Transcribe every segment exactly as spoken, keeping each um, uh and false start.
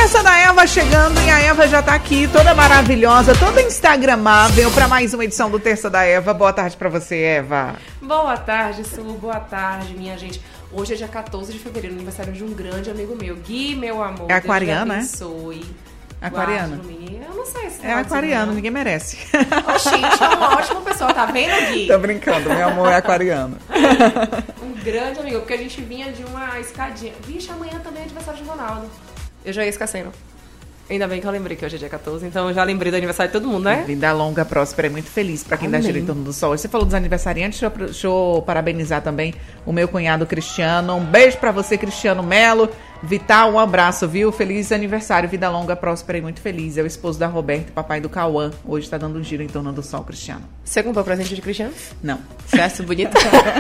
Terça da Eva chegando e a Eva já tá aqui, toda maravilhosa, toda instagramável para mais uma edição do Terça da Eva. Boa tarde para você, Eva. Boa tarde, Su. Boa tarde, minha gente. Hoje é dia quatorze de fevereiro, aniversário de um grande amigo meu, Gui, meu amor. É aquariano, né? Aquariano? Eu não sei se é aquariano, ninguém merece. Oxente, é uma ótima pessoa, tá vendo, Gui? Tô brincando, meu amor é aquariano. Um grande amigo, porque a gente vinha de uma escadinha. Vixe, amanhã também é aniversário de Ronaldo. Eu já ia esquecendo. Ainda bem que eu lembrei que hoje é dia quatorze, então eu já lembrei do aniversário de todo mundo, né? Vida longa, próspera e muito feliz pra quem Amém. Dá gira em torno do sol. Você falou dos aniversariantes, deixa eu, deixa eu parabenizar também o meu cunhado Cristiano. Um beijo pra você, Cristiano Melo. Vital, um abraço, viu? Feliz aniversário, vida longa, próspera e muito feliz. É o esposo da Roberta, papai do Cauã. Hoje tá dando um giro em torno do sol, Cristiano. Você comprou presente de Cristiano? Não. Certo, bonito?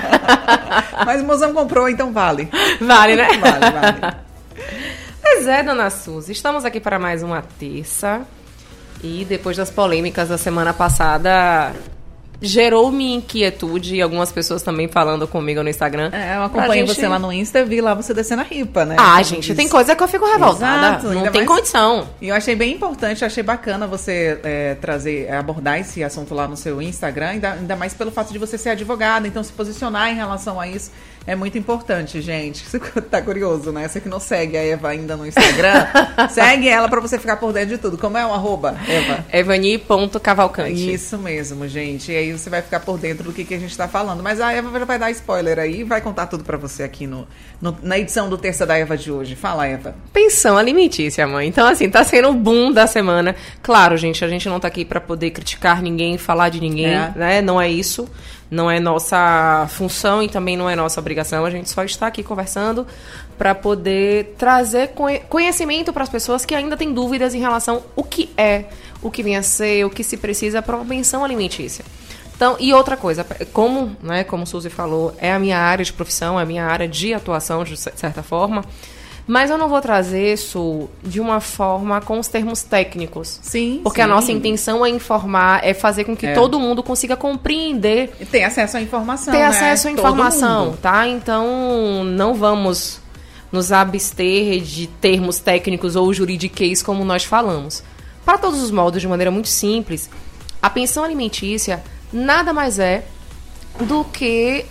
Mas o mozão comprou, então vale. Vale, né? Vale, vale. Pois é, dona Suzy, estamos aqui para mais uma terça e depois das polêmicas da semana passada gerou-me inquietude e algumas pessoas também falando comigo no Instagram. É, eu acompanhei gente... você lá no Insta e vi lá você descendo a ripa, né? Ah, gente, diz. Tem coisa que eu fico revoltada. Exato, não tem mais... condição. E eu achei bem importante, achei bacana você é, trazer, abordar esse assunto lá no seu Instagram, ainda, ainda mais pelo fato de você ser advogada, então se posicionar em relação a isso é muito importante, gente. Você tá curioso, né? Você que não segue a Eva ainda no Instagram, segue ela pra você ficar por dentro de tudo. Como é o arroba, Eva? Evani ponto cavalcante. Isso mesmo, gente. E aí você vai ficar por dentro do que, que a gente tá falando. Mas a Eva vai dar spoiler aí e vai contar tudo pra você aqui no, no, na edição do Terça da Eva de hoje. Fala, Eva. Pensão alimentícia, mãe. Então, assim, tá sendo o boom da semana. Claro, gente, a gente não tá aqui pra poder criticar ninguém, falar de ninguém, é. né? Não é isso. Não é nossa função e também não é nossa obrigação. A gente só está aqui conversando para poder trazer conhecimento para as pessoas que ainda têm dúvidas em relação ao que é, o que vem a ser, o que se precisa para uma pensão alimentícia. Então, e outra coisa, como, né, como Suzy falou, é a minha área de profissão, é a minha área de atuação, de certa forma, mas eu não vou trazer isso de uma forma com os termos técnicos. Sim, Porque sim. a nossa intenção é informar, é fazer com que é. todo mundo consiga compreender. E ter acesso à informação, Ter né? acesso à informação, tá? Então, não vamos nos abster de termos técnicos ou juridiquês como nós falamos. Para todos os modos, de maneira muito simples, a pensão alimentícia nada mais é do que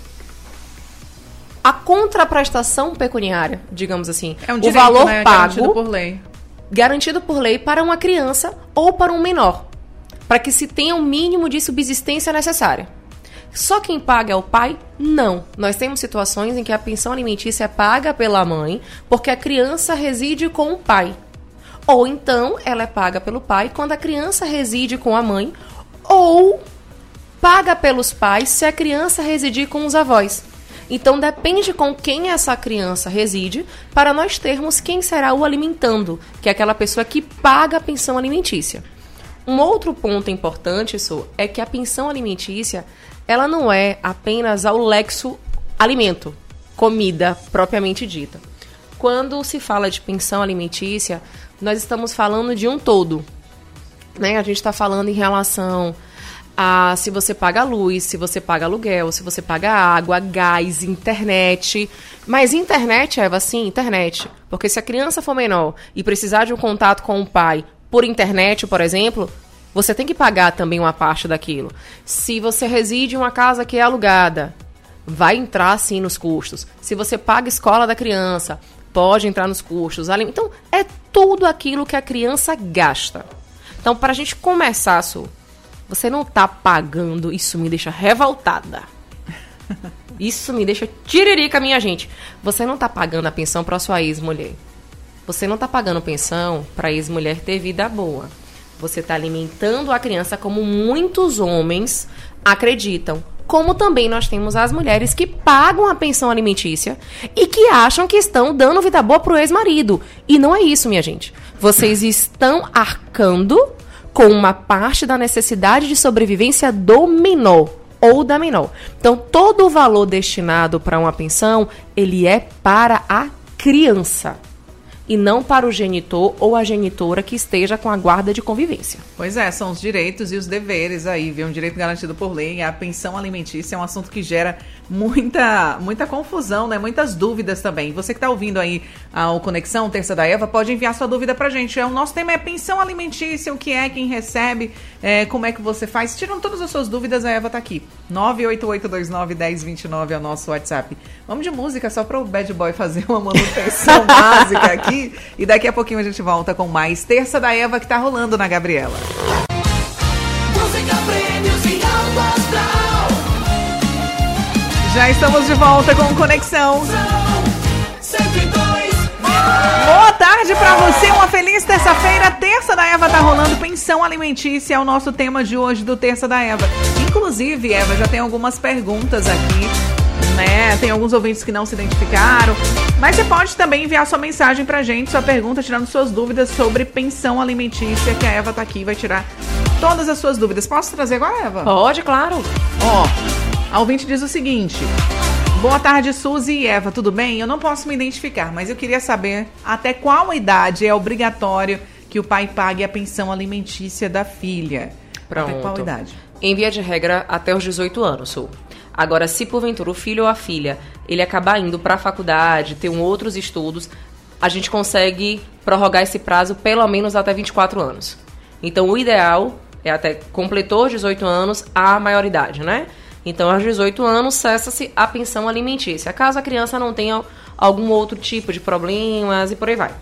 a contraprestação pecuniária, digamos assim. É um direito, o valor né? pago, garantido por lei. Garantido por lei para uma criança ou para um menor, para que se tenha o mínimo de subsistência necessária. Só quem paga é o pai? Não. Nós temos situações em que a pensão alimentícia é paga pela mãe porque a criança reside com o pai. Ou então ela é paga pelo pai quando a criança reside com a mãe, ou paga pelos pais se a criança residir com os avós. Então, depende com quem essa criança reside para nós termos quem será o alimentando, que é aquela pessoa que paga a pensão alimentícia. Um outro ponto importante, isso, é que a pensão alimentícia, ela não é apenas ao lexo alimento, comida propriamente dita. Quando se fala de pensão alimentícia, nós estamos falando de um todo, né? A gente está falando em relação Ah, se você paga luz, se você paga aluguel, se você paga água, gás, internet. Mas internet, Eva, sim, internet. Porque se a criança for menor e precisar de um contato com o pai por internet, por exemplo, você tem que pagar também uma parte daquilo. Se você reside em uma casa que é alugada, vai entrar sim nos custos. Se você paga a escola da criança, pode entrar nos custos. Então, é tudo aquilo que a criança gasta. Então, para a gente começar, Su, você não tá pagando, isso me deixa revoltada. Isso me deixa tiririca, minha gente. Você não tá pagando a pensão pra sua ex-mulher. Você não tá pagando pensão pra ex-mulher ter vida boa. Você tá alimentando a criança como muitos homens acreditam. Como também nós temos as mulheres que pagam a pensão alimentícia e que acham que estão dando vida boa pro ex-marido. E não é isso, minha gente. Vocês estão arcando com uma parte da necessidade de sobrevivência do menor ou da menor. Então, todo o valor destinado para uma pensão, ele é para a criança. e não para o genitor ou a genitora que esteja com a guarda de convivência. Pois é, são os direitos e os deveres aí, viu? Um direito garantido por lei. A pensão alimentícia é um assunto que gera muita, muita confusão, né? Muitas dúvidas também. Você que está ouvindo aí a Conexão Terça da Eva, pode enviar sua dúvida pra gente. O nosso tema é pensão alimentícia, o que é, quem recebe, é, como é que você faz. Tirando todas as suas dúvidas, a Eva tá aqui. nove oito oito dois nove, um zero dois nove é o nosso WhatsApp. Vamos de música só para o Bad Boy fazer uma manutenção básica aqui. E daqui a pouquinho a gente volta com mais Terça da Eva que tá rolando na Gabriela. Música, prêmios e alto astral. Já estamos de volta com Conexão. cento e dois. Boa tarde pra você, uma feliz terça-feira. Terça da Eva tá rolando, pensão alimentícia é o nosso tema de hoje do Terça da Eva. Inclusive, Eva, já tem algumas perguntas aqui, né? Tem alguns ouvintes que não se identificaram, mas você pode também enviar sua mensagem pra gente, sua pergunta, tirando suas dúvidas sobre pensão alimentícia, que a Eva tá aqui e vai tirar todas as suas dúvidas. Posso trazer agora, Eva? Pode, claro. Ó, a ouvinte diz o seguinte: boa tarde, Suzy e Eva, tudo bem? Eu não posso me identificar, mas eu queria saber até qual idade é obrigatório que o pai pague a pensão alimentícia da filha. Pronto. Até qual idade? Em via de regra, até os dezoito anos, Su. Agora, se porventura o filho ou a filha, ele acabar indo para a faculdade, ter um outros estudos, a gente consegue prorrogar esse prazo pelo menos até vinte e quatro anos. Então, o ideal é até completou os dezoito anos a maioridade, né? Então, aos dezoito anos, cessa-se a pensão alimentícia, caso a criança não tenha algum outro tipo de problemas e por aí vai.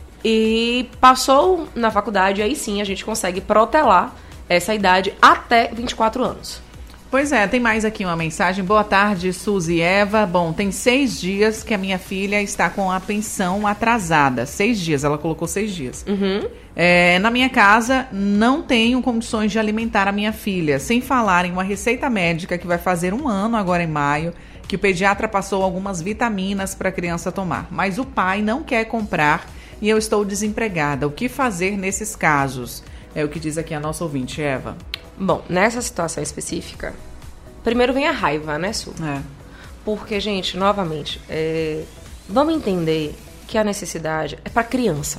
E passou na faculdade, aí sim a gente consegue protelar essa idade até vinte e quatro anos. Pois é, tem mais aqui uma mensagem. Boa tarde, Suzy e Eva. Bom, tem seis dias que a minha filha está com a pensão atrasada. Seis dias, ela colocou seis dias. Uhum. É, na minha casa, não tenho condições de alimentar a minha filha. Sem falar em uma receita médica que vai fazer um ano agora em maio, que o pediatra passou algumas vitaminas para a criança tomar. Mas o pai não quer comprar e eu estou desempregada. O que fazer nesses casos? É o que diz aqui a nossa ouvinte, Eva. Bom, nessa situação específica, primeiro vem a raiva, né, Su? É. Porque, gente, novamente, é, vamos entender que a necessidade é para criança.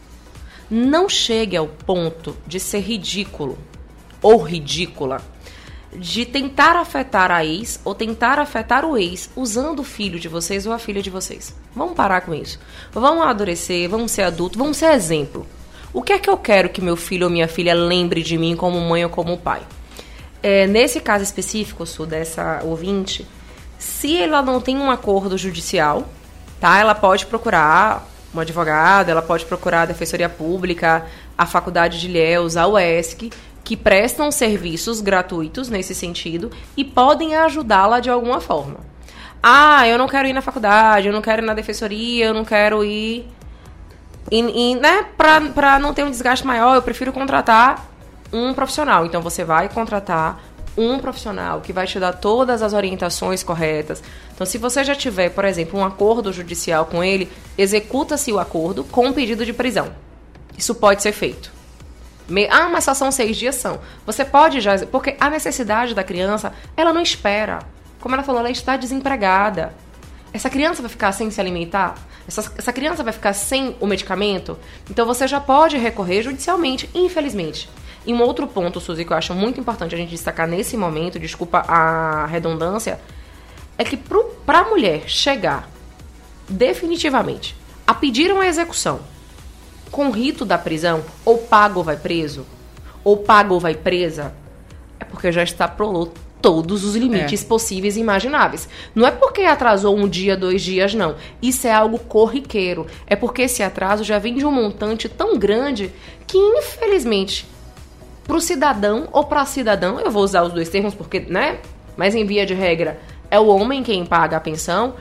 Não chegue ao ponto de ser ridículo ou ridícula de tentar afetar a ex ou tentar afetar o ex usando o filho de vocês ou a filha de vocês. Vamos parar com isso. Vamos amadurecer, vamos ser adultos, vamos ser exemplo. O que é que eu quero que meu filho ou minha filha lembre de mim como mãe ou como pai? É, nesse caso específico, Su, dessa ouvinte, se ela não tem um acordo judicial, tá? Ela pode procurar um advogado, ela pode procurar a Defensoria Pública, a Faculdade de Ilhéus, a U E S C, que prestam serviços gratuitos nesse sentido e podem ajudá-la de alguma forma. Ah, eu não quero ir na faculdade, eu não quero ir na defensoria, eu não quero ir... E, e, né, pra, pra não ter um desgaste maior, eu prefiro contratar um profissional. Então, você vai contratar um profissional que vai te dar todas as orientações corretas. Então, se você já tiver, por exemplo, um acordo judicial com ele, executa-se o acordo com um pedido de prisão. Isso pode ser feito. Me... Ah, mas só são seis dias, são. Você pode já... Porque a necessidade da criança, ela não espera. Como ela falou, ela está desempregada. Essa criança vai ficar sem se alimentar? Essa, essa criança vai ficar sem o medicamento? Então você já pode recorrer judicialmente, infelizmente. E um outro ponto, Suzy, que eu acho muito importante a gente destacar nesse momento, desculpa a redundância, é que para a mulher chegar definitivamente a pedir uma execução com o rito da prisão, ou paga ou vai preso, ou paga ou vai presa, é porque já extrapolou todos os limites é. possíveis e imagináveis. Não é porque atrasou um dia, dois dias, não. Isso é algo corriqueiro. É porque esse atraso já vem de um montante tão grande que, infelizmente, para o cidadão ou para a cidadã, eu vou usar os dois termos porque, né? Mas em via de regra, é o homem quem paga a pensão,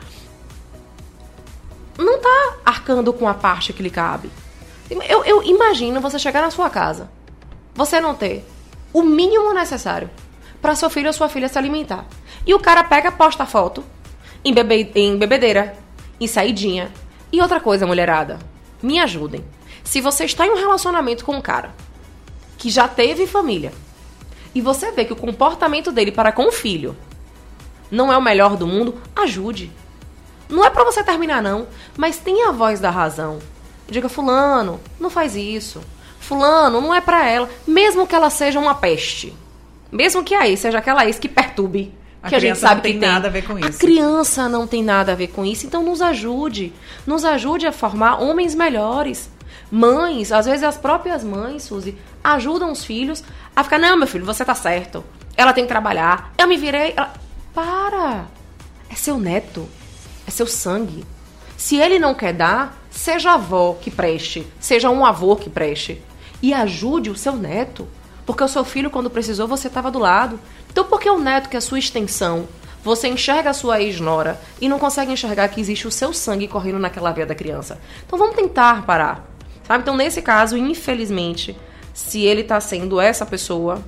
não tá arcando com a parte que lhe cabe. Eu, eu imagino você chegar na sua casa, você não ter o mínimo necessário para seu filho ou sua filha se alimentar. E o cara pega, posta foto em, bebe, em bebedeira, em saidinha. E outra coisa, mulherada, me ajudem. Se você está em um relacionamento com um cara que já teve família e você vê que o comportamento dele para com o filho não é o melhor do mundo, ajude. Não é para você terminar, não, mas tenha a voz da razão. Diga, fulano, não faz isso. Fulano, não é pra ela. Mesmo que ela seja uma peste. Mesmo que a ex seja aquela ex que perturbe. A que a gente criança sabe não tem que tem nada a ver com A isso. criança não tem nada a ver com isso. Então nos ajude. Nos ajude a formar homens melhores. Mães, às vezes as próprias mães, Suzy, ajudam os filhos a ficar, não, meu filho, você tá certo. Ela tem que trabalhar. Eu me virei. Ela... Para! É seu neto. É seu sangue. Se ele não quer dar, seja avó que preste. Seja um avô que preste. E ajude o seu neto. Porque o seu filho, quando precisou, você estava do lado. Então, por que o neto, que é a sua extensão, você enxerga a sua ex-nora e não consegue enxergar que existe o seu sangue correndo naquela veia da criança? Então, vamos tentar parar. Sabe? Então, nesse caso, infelizmente, se ele está sendo essa pessoa,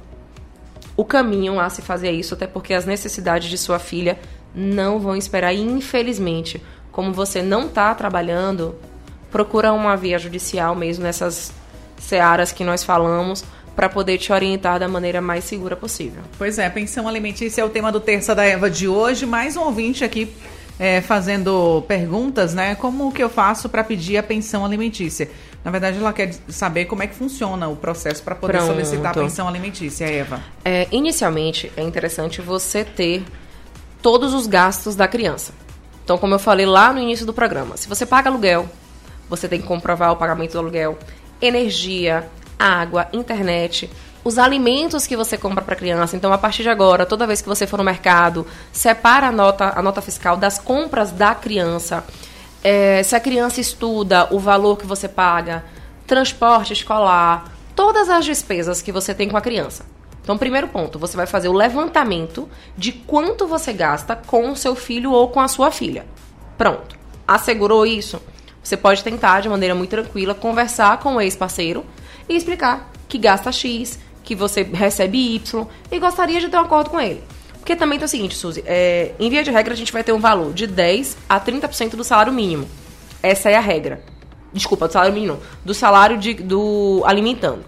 o caminho a se fazer isso, até porque as necessidades de sua filha não vão esperar. E, infelizmente, como você não está trabalhando, procura uma via judicial mesmo nessas searas que nós falamos, para poder te orientar da maneira mais segura possível. Pois é, pensão alimentícia é o tema do Terça da Eva de hoje. Mais um ouvinte aqui é, fazendo perguntas, né? Como que eu faço para pedir a pensão alimentícia? Na verdade, ela quer saber como é que funciona o processo para poder Pronto. solicitar a pensão alimentícia, Eva. É, inicialmente, é interessante você ter todos os gastos da criança. Então, como eu falei lá no início do programa, se você paga aluguel, você tem que comprovar o pagamento do aluguel, energia, água, internet, os alimentos que você compra para a criança. Então, a partir de agora, toda vez que você for no mercado, separa a nota, a nota fiscal das compras da criança. É, se a criança estuda, o valor que você paga, transporte escolar, todas as despesas que você tem com a criança. Então, primeiro ponto, você vai fazer o levantamento de quanto você gasta com o seu filho ou com a sua filha. Pronto. Assegurou isso? Você pode tentar, de maneira muito tranquila, conversar com o ex-parceiro e explicar que gasta X, que você recebe Y e gostaria de ter um acordo com ele. Porque também tem o seguinte, Suzy, é, em via de regra a gente vai ter um valor de dez a trinta por cento do salário mínimo. Essa é a regra. Desculpa, do salário mínimo, não, do salário de, do alimentando.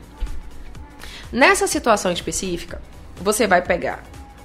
Nessa situação específica, você vai pegar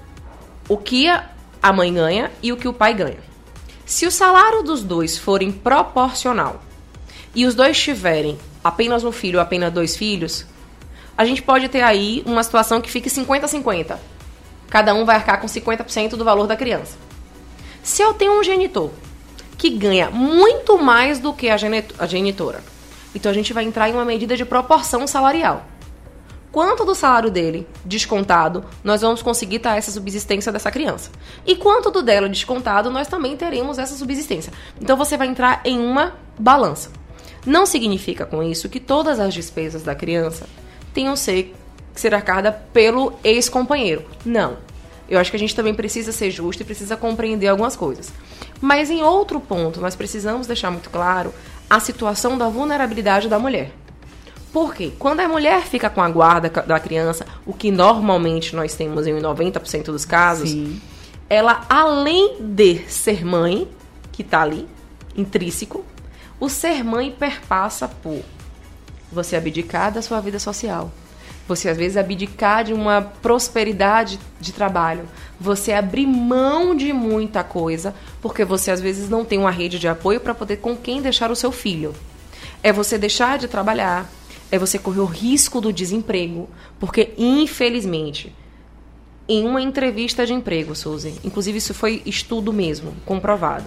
o que a mãe ganha e o que o pai ganha. Se o salário dos dois forem proporcional e os dois tiverem apenas um filho ou apenas dois filhos, a gente pode ter aí uma situação que fique cinquenta a cinquenta. Cada um vai arcar com cinquenta por cento do valor da criança. Se eu tenho um genitor que ganha muito mais do que a genitora, então a gente vai entrar em uma medida de proporção salarial. Quanto do salário dele descontado, nós vamos conseguir dar essa subsistência dessa criança. E quanto do dela descontado, nós também teremos essa subsistência. Então você vai entrar em uma balança. Não significa com isso que todas as despesas da criança tenham ser, que ser arcada pelo ex-companheiro. Não. Eu acho que a gente também precisa ser justo e precisa compreender algumas coisas. Mas em outro ponto, nós precisamos deixar muito claro a situação da vulnerabilidade da mulher. Por quê? Quando a mulher fica com a guarda da criança, o que normalmente nós temos em noventa por cento dos casos, sim, ela, além de ser mãe, que está ali, intrínseco, o ser mãe perpassa por você abdicar da sua vida social. Você, às vezes, abdicar de uma prosperidade de trabalho. Você abrir mão de muita coisa, porque você, às vezes, não tem uma rede de apoio para poder com quem deixar o seu filho. É você deixar de trabalhar, é você correr o risco do desemprego, porque, infelizmente, em uma entrevista de emprego, Suzy, inclusive isso foi estudo mesmo, comprovado,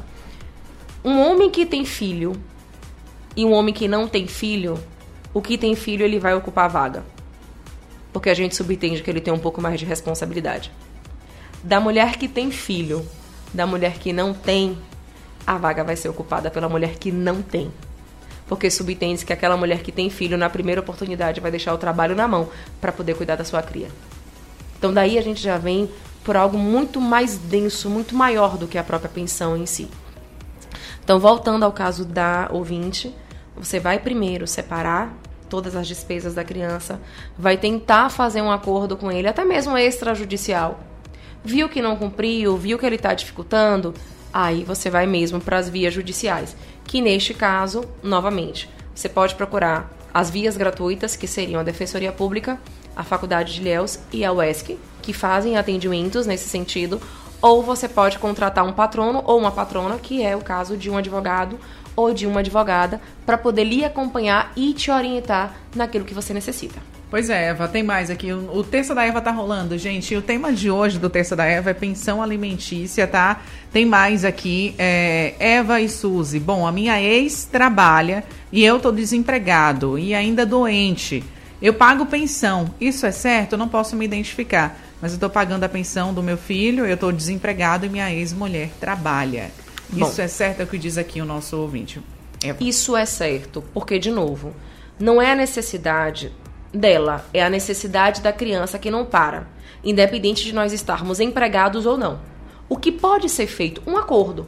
um homem que tem filho e um homem que não tem filho, o que tem filho, ele vai ocupar a vaga. Porque a gente subentende que ele tem um pouco mais de responsabilidade. Da mulher que tem filho, da mulher que não tem, a vaga vai ser ocupada pela mulher que não tem. Porque subentende que aquela mulher que tem filho, na primeira oportunidade, vai deixar o trabalho na mão para poder cuidar da sua cria. Então daí a gente já vem por algo muito mais denso, muito maior do que a própria pensão em si. Então, voltando ao caso da ouvinte, você vai primeiro separar todas as despesas da criança, vai tentar fazer um acordo com ele, até mesmo extrajudicial. Viu que não cumpriu, viu que ele está dificultando, aí você vai mesmo para as vias judiciais. Que neste caso, novamente, você pode procurar as vias gratuitas, que seriam a Defensoria Pública, a Faculdade de Ilhéus e a U E S C, que fazem atendimentos nesse sentido, ou você pode contratar um patrono ou uma patrona, que é o caso de um advogado ou de uma advogada para poder lhe acompanhar e te orientar naquilo que você necessita. Pois é, Eva, tem mais aqui. O, o Terça da Eva tá rolando, gente. E o tema de hoje do Terça da Eva é pensão alimentícia, tá? Tem mais aqui. É, Eva e Suzy. Bom, a minha ex trabalha e eu tô desempregado e ainda doente. Eu pago pensão. Isso é certo? Eu não posso me identificar. Mas eu tô pagando a pensão do meu filho, eu tô desempregado e minha ex-mulher trabalha. Bom, isso é certo? É o que diz aqui o nosso ouvinte. Eva. Isso é certo, porque, de novo, não é a necessidade dela, é a necessidade da criança que não para, independente de nós estarmos empregados ou não. O que pode ser feito? Um acordo.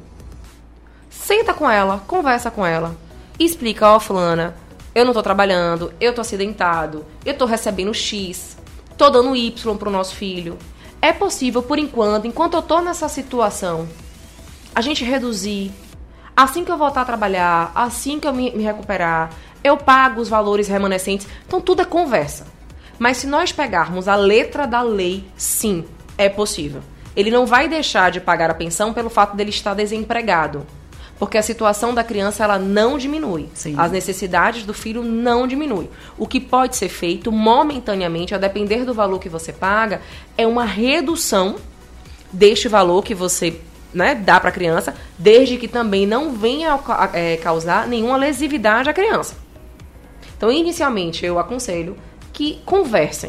Senta com ela, conversa com ela, explica, ó, fulana, eu não tô trabalhando, eu tô acidentado, eu tô recebendo X, tô dando Y pro nosso filho. É possível, por enquanto, enquanto eu tô nessa situação, a gente reduzir. Assim que eu voltar a trabalhar, assim que eu me, me recuperar, eu pago os valores remanescentes. Então, tudo é conversa. Mas se nós pegarmos a letra da lei, sim, é possível. Ele não vai deixar de pagar a pensão pelo fato dele estar desempregado. Porque a situação da criança, ela não diminui. Sim. As necessidades do filho não diminuem. O que pode ser feito momentaneamente, a depender do valor que você paga, é uma redução deste valor que você, né, dá para a criança, desde que também não venha é, causar nenhuma lesividade à criança. Então, inicialmente, eu aconselho que conversem.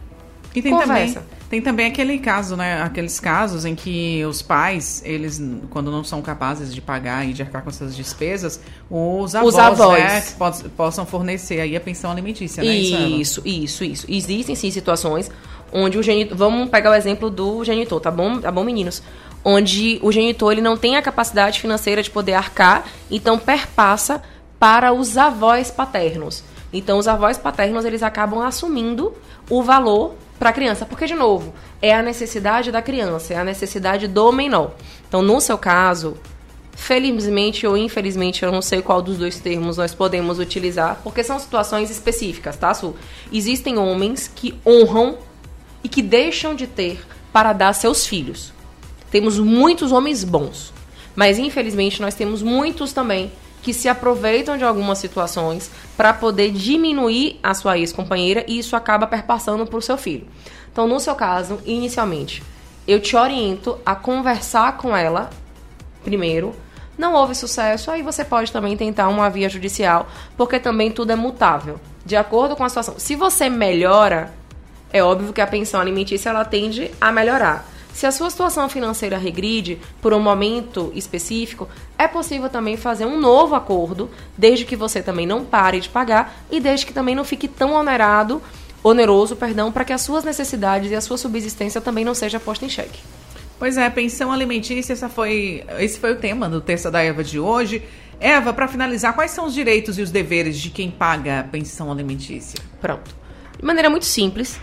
E tem Conversa. também, tem também aquele caso, né? Aqueles casos em que os pais, eles, quando não são capazes de pagar e de arcar com essas despesas, os avós, Os avós. né, que poss- possam fornecer aí a pensão alimentícia, né? Eva? Isso, isso, isso. Existem, sim, situações onde o genitor... Vamos pegar o exemplo do genitor, tá bom, tá bom, meninos? Onde o genitor, ele não tem a capacidade financeira de poder arcar, então perpassa para os avós paternos. Então, os avós paternos, eles acabam assumindo o valor para a criança. Porque, de novo, é a necessidade da criança, é a necessidade do menor. Então, no seu caso, felizmente ou infelizmente, eu não sei qual dos dois termos nós podemos utilizar, porque são situações específicas, tá, Su? Existem homens que honram e que deixam de ter para dar seus filhos. Temos muitos homens bons, mas, infelizmente, nós temos muitos também que se aproveitam de algumas situações para poder diminuir a sua ex-companheira e isso acaba perpassando para o seu filho. Então, no seu caso, inicialmente, eu te oriento a conversar com ela primeiro. Não houve sucesso, aí você pode também tentar uma via judicial, porque também tudo é mutável, de acordo com a situação. Se você melhora, é óbvio que a pensão alimentícia ela tende a melhorar. Se a sua situação financeira regride por um momento específico, é possível também fazer um novo acordo, desde que você também não pare de pagar e desde que também não fique tão onerado, oneroso, perdão, para que as suas necessidades e a sua subsistência também não seja posta em xeque. Pois é, pensão alimentícia, essa foi, esse foi o tema do Terça da Eva de hoje. Eva, para finalizar, quais são os direitos e os deveres de quem paga a pensão alimentícia? Pronto. De maneira muito simples,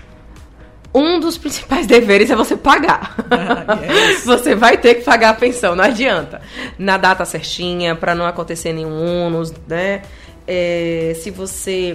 um dos principais deveres é você pagar. Ah, yes. Você vai ter que pagar a pensão, não adianta. Na data certinha, para não acontecer nenhum ônus, né? É, se você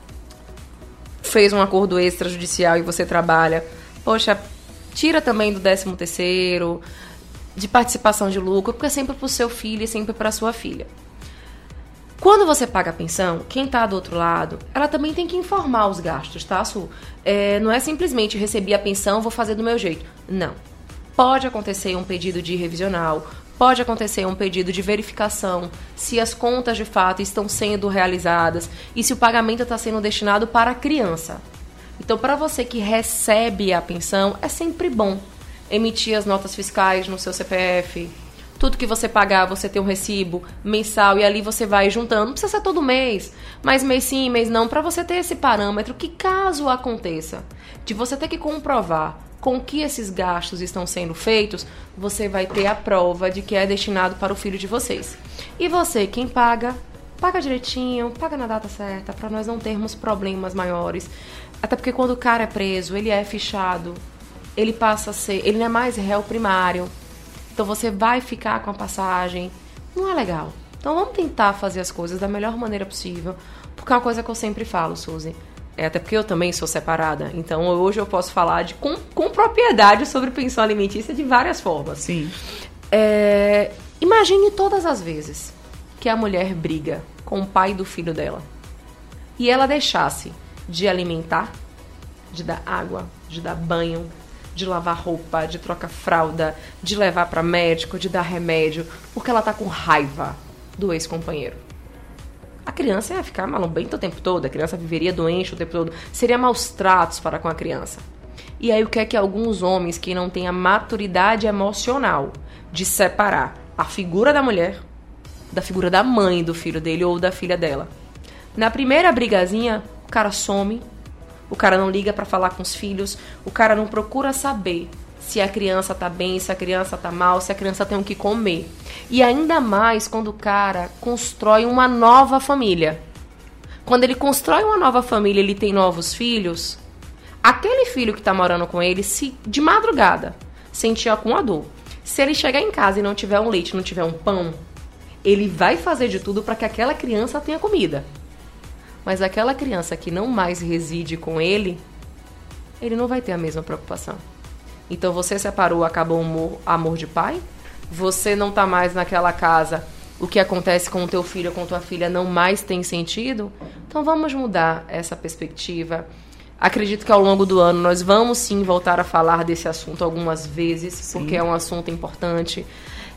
fez um acordo extrajudicial e você trabalha, poxa, tira também do décimo terceiro, de participação de lucro, porque é sempre para o seu filho e sempre para a sua filha. Quando você paga a pensão, quem está do outro lado, ela também tem que informar os gastos, tá, Su? É, não é simplesmente recebi a pensão, vou fazer do meu jeito. Não. Pode acontecer um pedido de revisional, pode acontecer um pedido de verificação, se as contas de fato estão sendo realizadas e se o pagamento está sendo destinado para a criança. Então, para você que recebe a pensão, é sempre bom emitir as notas fiscais no seu C P F. Tudo que você pagar, você tem um recibo mensal e ali você vai juntando. Não precisa ser todo mês, mas mês sim, mês não, para você ter esse parâmetro que, caso aconteça, de você ter que comprovar com que esses gastos estão sendo feitos, você vai ter a prova de que é destinado para o filho de vocês. E você, quem paga, paga direitinho, paga na data certa, para nós não termos problemas maiores. Até porque quando o cara é preso, ele é fichado, ele passa a ser, ele não é mais réu primário. Então você vai ficar com a passagem. Não é legal. Então vamos tentar fazer as coisas da melhor maneira possível. Porque é uma coisa que eu sempre falo, Suzy. É, até porque eu também sou separada. Então hoje eu posso falar de, com, com propriedade sobre pensão alimentícia de várias formas. Sim. É, imagine todas as vezes que a mulher briga com o pai do filho dela e ela deixasse de alimentar, de dar água, de dar banho, de lavar roupa, de trocar fralda, de levar para médico, de dar remédio, porque ela tá com raiva do ex-companheiro. A criança ia ficar malambenta o tempo todo, a criança viveria doente o tempo todo, seria maus tratos para com a criança. E aí o que é que alguns homens que não têm a maturidade emocional de separar a figura da mulher da figura da mãe do filho dele ou da filha dela. Na primeira brigazinha, o cara some, o cara não liga pra falar com os filhos, o cara não procura saber se a criança tá bem, se a criança tá mal, se a criança tem o que comer. E ainda mais quando o cara constrói uma nova família. Quando ele constrói uma nova família, ele tem novos filhos, aquele filho que tá morando com ele, se de madrugada sentir alguma dor, se ele chegar em casa e não tiver um leite, não tiver um pão, ele vai fazer de tudo para que aquela criança tenha comida. Mas aquela criança que não mais reside com ele, ele não vai ter a mesma preocupação. Então você separou, acabou o amor, amor de pai, você não tá mais naquela casa, o que acontece com o teu filho ou com tua filha não mais tem sentido. Então vamos mudar essa perspectiva. Acredito que ao longo do ano nós vamos sim voltar a falar desse assunto algumas vezes, sim, porque é um assunto importante.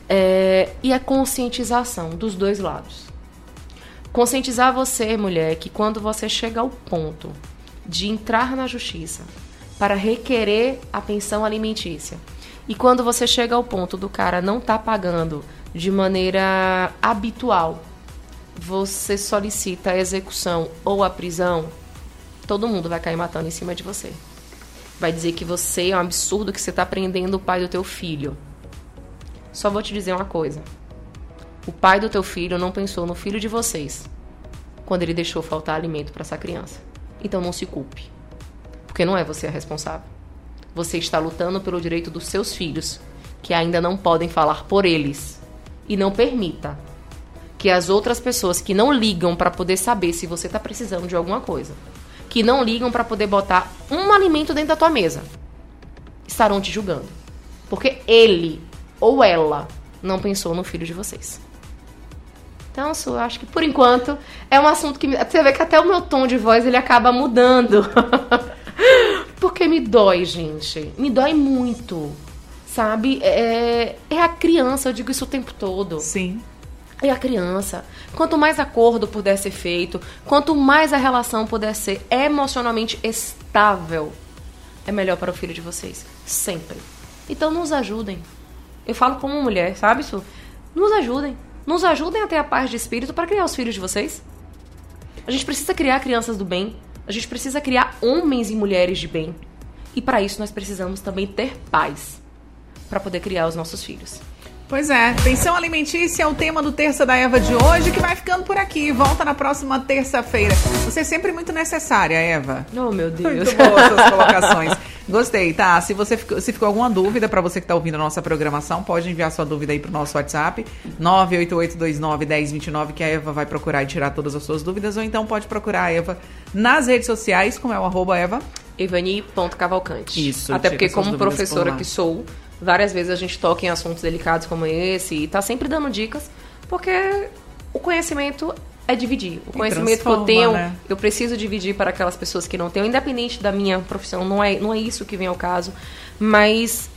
É, e a conscientização dos dois lados. Conscientizar você, mulher, que quando você chega ao ponto de entrar na justiça para requerer a pensão alimentícia, e quando você chega ao ponto do cara não tá pagando de maneira habitual, você solicita a execução ou a prisão, todo mundo vai cair matando em cima de você. Vai dizer que você é um absurdo, que você tá prendendo o pai do teu filho. Só vou te dizer uma coisa. O pai do teu filho não pensou no filho de vocês quando ele deixou faltar alimento para essa criança. Então não se culpe. Porque não é você a responsável. Você está lutando pelo direito dos seus filhos, que ainda não podem falar por eles. E não permita que as outras pessoas que não ligam para poder saber se você está precisando de alguma coisa, que não ligam para poder botar um alimento dentro da tua mesa, estarão te julgando. Porque ele ou ela não pensou no filho de vocês. Então, eu acho que, por enquanto, é um assunto que... Você vê que até o meu tom de voz, ele acaba mudando. Porque me dói, gente. Me dói muito. Sabe? É, é a criança, eu digo isso o tempo todo. Sim. É a criança. Quanto mais acordo puder ser feito, quanto mais a relação puder ser emocionalmente estável, é melhor para o filho de vocês. Sempre. Então, nos ajudem. Eu falo como mulher, sabe isso? Nos ajudem. Nos ajudem a ter a paz de espírito para criar os filhos de vocês. A gente precisa criar crianças do bem. A gente precisa criar homens e mulheres de bem. E para isso nós precisamos também ter paz para poder criar os nossos filhos. Pois é, pensão alimentícia é o tema do Terça da Eva de hoje, que vai ficando por aqui. Volta na próxima terça-feira. Você é sempre muito necessária, Eva. Oh, meu Deus. Muito boas suas colocações. Gostei, tá? Se você ficou, se ficou alguma dúvida, para você que está ouvindo a nossa programação, pode enviar sua dúvida aí pro nosso WhatsApp, nove oito oito dois nove um zero dois nove, que a Eva vai procurar e tirar todas as suas dúvidas, ou então pode procurar a Eva nas redes sociais, como é o arroba Eva. Evani ponto Cavalcante. Isso. Até porque, como professora que sou, várias vezes a gente toca em assuntos delicados como esse e tá sempre dando dicas, porque o conhecimento é dividir. O conhecimento que eu tenho, né? Eu preciso dividir para aquelas pessoas que não têm, independente da minha profissão, não é, não é isso que vem ao caso, mas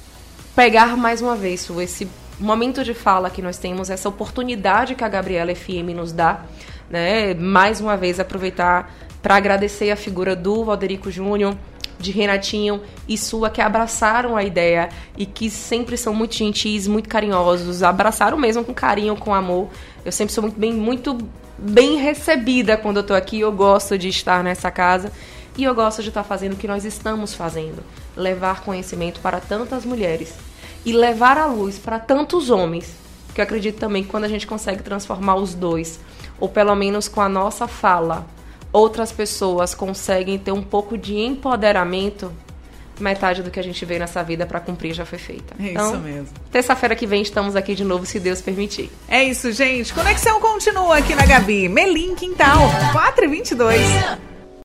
pegar mais uma vez esse momento de fala que nós temos, essa oportunidade que a Gabriela F M nos dá, né? Mais uma vez aproveitar para agradecer a figura do Valderico Júnior, de Renatinho e Sua, que abraçaram a ideia e que sempre são muito gentis, muito carinhosos, abraçaram mesmo com carinho, com amor. Eu sempre sou muito bem, muito bem recebida quando eu tô aqui, eu gosto de estar nessa casa e eu gosto de estar fazendo o que nós estamos fazendo, levar conhecimento para tantas mulheres e levar a luz para tantos homens, que eu acredito também que quando a gente consegue transformar os dois, ou pelo menos com a nossa fala, outras pessoas conseguem ter um pouco de empoderamento, metade do que a gente veio nessa vida para cumprir já foi feita. É então, isso mesmo. Terça-feira que vem estamos aqui de novo, se Deus permitir. É isso, gente. Conexão continua aqui na Gabi. Melim Quintal, quatro e vinte e dois.